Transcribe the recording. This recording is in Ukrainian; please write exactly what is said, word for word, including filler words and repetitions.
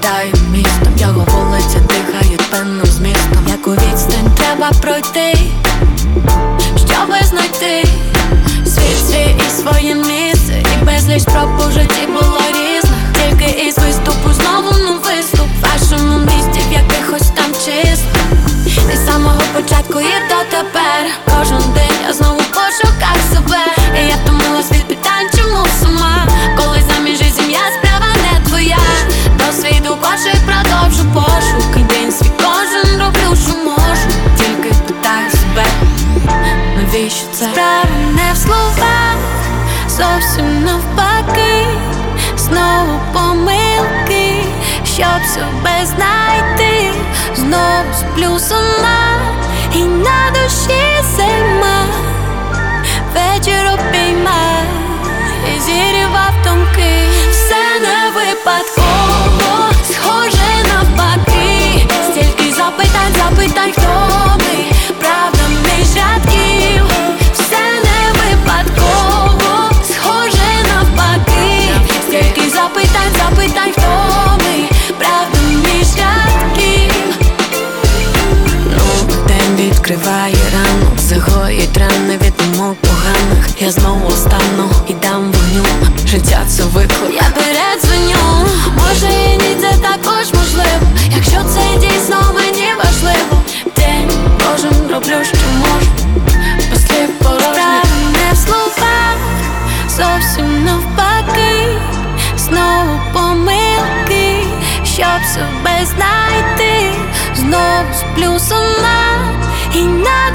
літаю містом, його вулиця дихають певним змістом. Яку відстань треба пройти, щоби знайти світ свій і своє місце. І безліч спроб у житті було різних, тільки із виступу знову на виступ в вашому місті, в якихось там чисто. Від самого початку і дотепер кожен день я знову в пошуках себе. І я втомилась від питань, чому сама, коли заміж і сім'я справа не твоя. Досвіду хоче продовжу пошук, і день свій кожен роблю, що можу. Тільки питаю себе, навіщо це? Справа не в словах, зовсім навпаки. Знову помилки, щоб себе знайти. Знову сплю сама, і на душі зима. Вечір обійма, і зірвав томки. Все не випадково, схоже навпаки. Стільки запитань, запитань, хто ми, правда між рядків. Все не випадково, схоже навпаки. Стільки запитань, запитань, хто ми, правда між рядків. Ну, день відкриває ранок, загоїть рани від думок поганих. Я знову стану і дам вогню, життя це виклик, я передзвоню. Може і ні, це також можливо, якщо це дійсно мені важливо. День кожен роблю, що можу, без слів порожніх. Справа не в словах, зовсім навпаки. Знову помилки, щоб себе знайти. Знову сплю сама, і на